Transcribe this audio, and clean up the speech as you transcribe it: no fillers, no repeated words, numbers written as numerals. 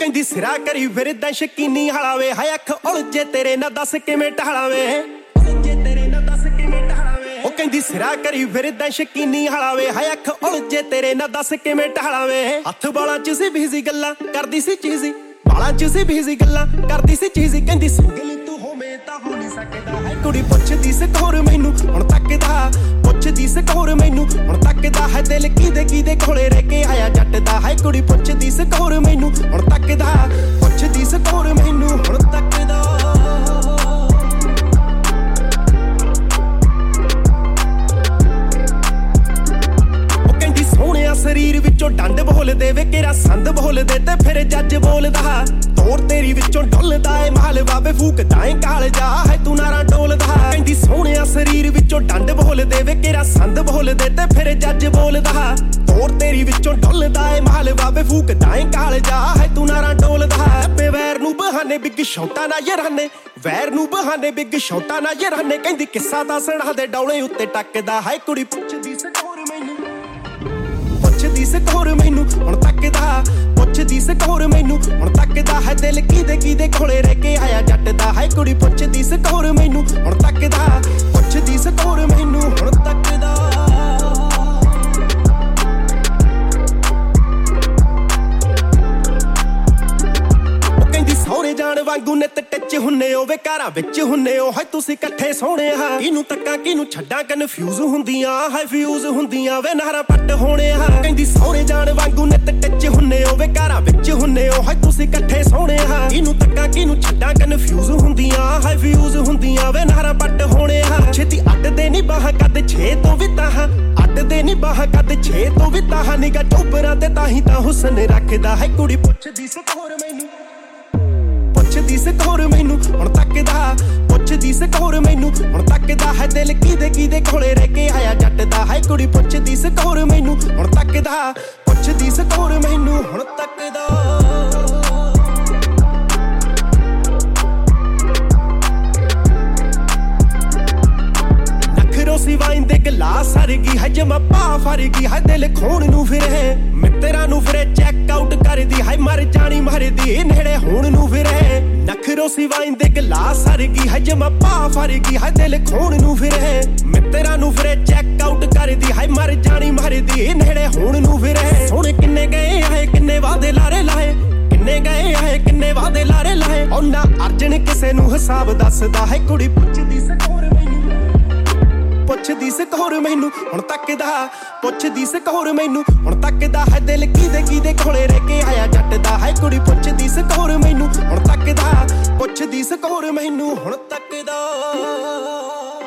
ਕਹਿੰਦੀ ਸਿਰਾ ਕਰੀ ਫਿਰਦਾ ਸ਼ਕੀਨੀ ਹਲਾਵੇ ਹਾਏ ਅੱਖ ਉਲਝੇ ਤੇਰੇ ਨਾ ਦੱਸ ਕਿਵੇਂ ਟਹਲਾਵੇ ਉਹ ਕਹਿੰਦੀ ਸਿਰਾ ਕਰੀ ਫਿਰਦਾ ਸ਼ਕੀਨੀ ਹਲਾਵੇ ਹਾਏ ਅੱਖ ਉਲਝੇ ਤੇਰੇ ਨਾ ਦੱਸ ਕਿਵੇਂ ਟਹਲਾਵੇ ਹੱਥ ਬਾਲਾਂ ਚ ਸੀ ਬਿਜ਼ੀ ਗੱਲਾਂ ਕਰਦੀ ਸੀ ਚੀਜ਼ੀ ਬਾਲਾਂ ਚ ਸੀ ਬਿਜ਼ੀ ਗੱਲਾਂ ਕਰਦੀ ਸੀ ਚੀਜ਼ੀ ਕਹਿੰਦੀ ਸਿੰਗਲ ਤੂੰ ਹੋਵੇਂ ਤਾਂ ਹੋ ਨਹੀਂ ਸਕਦਾ ਹੈ ਕੁੜੀ ਪੁੱਛਦੀ ਸਕੋਰ ਮੈਨੂੰ ਹੁਣ ਤੱਕਦਾ ਪੁੱਛਦੀ ਸਕੋਰ ਮੈਨੂੰ ਹੁਣ ਤੱਕਦਾ ਹੈ ਦਿਲ ਕਿਦੇ ਕੋਲੇ ਰਹਿ ਕੇ ਆਇਆ ਜੱਟ ਦਾ ਹੈ ਕੁੜੀ ਪੁੱਛਦੀ ਸਕੋਰ ਮੈਨੂੰ ਹੁਣ ਤੱਕਦਾ ਪੁੱਛਦੀ ਸਕੋਰ ਮੈਨੂੰ ਹੁਣ ਤੱਕਦਾ ਸਰੀਰ ਵਿੱਚੋਂ ਡੰਡ ਬੋਲਦੇ ਵੇ ਕਿਹੜਾ ਸੰਦ ਬੋਲਦੇ ਤੇ ਫਿਰ ਜੱਜ ਬੋਲਦਾ ਤੋਰ ਤੇਰੀ ਵਿੱਚੋਂ ਡੁੱਲਦਾ ਏ ਮਾਲ ਬਾਬੇ ਫੂਕਦਾ ਏ ਕਾਲ ਜਾ ਹੈ ਤੂੰ ਨਾਰਾ ਡੋਲਦਾ ਕਹਿੰਦੀ ਸੋਹਣਿਆ ਸਰੀਰ ਵਿੱਚੋਂ ਡੰਡ ਬੋਲਦੇ ਵੇ ਕਿਹੜਾ ਸੰਦ ਬੋਲਦੇ ਤੇ ਫਿਰ ਜੱਜ ਬੋਲਦਾ ਤੋਰ ਤੇਰੀ ਵਿੱਚੋਂ ਡੁੱਲਦਾ ਏ ਮਾਲ ਬਾਬੇ ਫੂਕਦਾ ਏ ਕਾਲ ਜਾ ਹੈ ਤੂੰ ਨਾਰਾ ਡੋਲਦਾ ਬੇ ਵੈਰ ਨੂੰ ਬਹਾਨੇ ਬਿੱਗ ਸ਼ੌਟਾਂ ਨਾ ਯਾਰਾਨੇ ਵੈਰ ਨੂੰ ਬਹਾਨੇ ਬਿੱਗ ਸ਼ੌਟਾਂ ਨਾ ਯਾਰਾਨੇ ਕਹਿੰਦੀ ਕਿੱਸਾ ਦੱਸਣਾ ਦੇ ਡੌਲੇ ਉੱਤੇ ਟੱਕਦਾ ਹੈ ਕੁੜੀ ਪੁੱਛਦੀ ਸਕੋਰ ਮੈਨੂੰ ਪੁੱਛਦੀ ਸਕੋਰ ਮੈਨੂੰ ਹੁਣ ਤੱਕਦਾ ਪੁੱਛਦੀ ਸਕੋਰ ਮੈਨੂੰ ਹੁਣ ਤੱਕਦਾ ਹੈ ਦਿਲ ਕਿਦੇ ਕੋਲੇ ਰਹਿ ਕੇ ਆਇਆ ਜੱਟ ਦਾ ਹੈ ਕੁੜੀ ਪੁੱਛਦੀ ਸਕੋਰ ਮੈਨੂੰ ਹੁਣ ਤੱਕਦਾ ਪੁੱਛਦੀ ਸਕੋਰ ਮੈਨੂੰ ਹੁਣ ਤੱਕਦਾ ਸੋਹਣੇ ਜਾਣ ਵਾਂਗੂ ਨਿੱਤ ਟੱਚ ਹੁੰਨੇ ਓ ਵੇ ਘਰਾਂ ਵਿੱਚ ਹੁੰਨੇ ਓ ਹਾਏ ਤੁਸੀਂ ਇਕੱਠੇ ਸੋਹਣੇ ਆ ਕਿਹਨੂੰ ਤੱਕਾਂ ਕਿਹਨੂੰ ਛੱਡਾਂ ਕਨਫਿਊਜ਼ ਹੁੰਦੀਆਂ ਹਾਏ ਫਿਊਜ਼ ਹੁੰਦੀਆਂ ਵੇ ਨਾਰਾ ਪੱਟ ਹੋਣੇ ਆ ਕਹਿੰਦੀ ਸੋਹਣੇ ਜਾਣ ਵਾਂਗੂ ਨਿੱਤ ਟੱਚ ਹੁੰਨੇ ਓ ਵੇ ਘਰਾਂ ਵਿੱਚ ਹੁੰਨੇ ਓ ਹਾਏ ਤੁਸੀਂ ਇਕੱਠੇ ਸੋਹਣੇ ਆ ਕਿਹਨੂੰ ਤੱਕਾਂ ਕਿਹਨੂੰ ਛੱਡਾਂ ਕਨਫਿਊਜ਼ ਹੁੰਦੀਆਂ ਹਾਏ ਫਿਊਜ਼ ਹੁੰਦੀਆਂ ਵੇ ਨਾਰਾ ਪੱਟ ਹੋਣੇ ਆ ਛੇਤੀ ਅੱਡਦੇ ਨਹੀਂ ਬਾਹਾਂ ਕੱਦ 6 ਤੋਂ ਵੀ ਤਾਹਾਂ ਅੱਡਦੇ ਨਹੀਂ ਬਾਹਾਂ ਕੱਦ 6 ਤੋਂ ਵੀ ਤਾਹਾਂ ਨਿਗਾ ਟੋਪਰਾਂ ਤੇ ਤਾਂ ਹੀ ਤਾਂ ਹੁਸਨ ਰੱਖਦਾ ਹੈ ਕੁੜੀ ਪੁੱਛਦੀ ਸਕੋਰ ਮੈਨੂੰ ਪੁੱਛਦੀ ਸਕੋਰ ਮੈਨੂੰ ਹੁਣ ਤੱਕਦਾ ਪੁੱਛਦੀ ਸਕੋਰ ਮੈਨੂੰ ਹੁਣ ਤੱਕਦਾ ਹੈ ਦਿਲ ਕਿਦੇ ਕੋਲੇ ਰਹਿ ਕੇ ਆਇਆ ਜੱਟ ਦਾ ਹੈ ਕੁੜੀ ਪੁੱਛਦੀ ਸਕੋਰ ਮੈਨੂੰ ਹੁਣ ਤੱਕਦਾ ਪੁੱਛਦੀ ਸਕੋਰ ਮੈਨੂੰ ਹੁਣ ਤੱਕਦਾ ਸਿਵਾਈਂ ਦੇ ਗਲਾਸ ਸਰਗੀ ਹੈ ਜਮਾ ਪਾ ਫਰਗੀ ਹੈ ਦਿਲ ਖੋਣ ਨੂੰ ਫਿਰੇ ਮਿੱਤਰਾਂ ਨੂੰ ਫਿਰੇ ਚੈੱਕ ਆਊਟ ਕਰਦੀ ਹੈ ਮਰ ਜਾਣੀ ਮਰਦੀ ਨੇੜੇ ਹੋਣ ਨੂੰ ਫਿਰੇ ਨਖਰੋ ਸਿਵਾਈਂ ਦੇ ਗਲਾਸ ਸਰਗੀ ਹੈ ਜਮਾ ਪਾ ਫਰਗੀ ਹੈ ਦਿਲ ਖੋਣ ਨੂੰ ਫਿਰੇ ਮਿੱਤਰਾਂ ਨੂੰ ਫਿਰੇ ਚੈੱਕ ਆਊਟ ਕਰਦੀ ਹੈ ਮਰ ਜਾਣੀ ਮਰਦੀ ਨੇੜੇ ਹੋਣ ਨੂੰ ਫਿਰੇ ਸੋਹਣੇ ਕਿੰਨੇ ਗਏ ਆਏ ਕਿੰਨੇ ਵਾਦੇ ਲਾਰੇ ਲਾਏ ਕਿੰਨੇ ਗਏ ਆਏ ਕਿੰਨੇ ਵਾਦੇ ਲਾਰੇ ਲਾਏ ਉਹਨਾਂ ਅਰਜਨ ਕਿਸੇ ਨੂੰ ਹਿਸਾਬ ਦੱਸਦਾ ਹੈ ਕੁੜੀ ਪੁੱਛਦੀ ਸਕੋਰ ਮੈਨੂੰ ਪੁੱਛਦੀ ਸਕੋਰ ਮੈਨੂੰ ਹੁਣ ਤੱਕਦਾ ਪੁੱਛਦੀ ਸਕੋਰ ਮੈਨੂੰ ਹੁਣ ਤੱਕਦਾ ਹੈ ਦਿਲ ਕਿਦੇ ਕੋਲੇ ਰਹਿ ਕੇ ਆਇਆ ਜੱਟ ਦਾ ਹੈ ਕੁੜੀ ਪੁੱਛਦੀ ਸਕੋਰ ਮੈਨੂੰ ਹੁਣ ਤੱਕਦਾ ਪੁੱਛਦੀ ਸਕੋਰ ਮੈਨੂੰ ਹੁਣ ਤੱਕਦਾ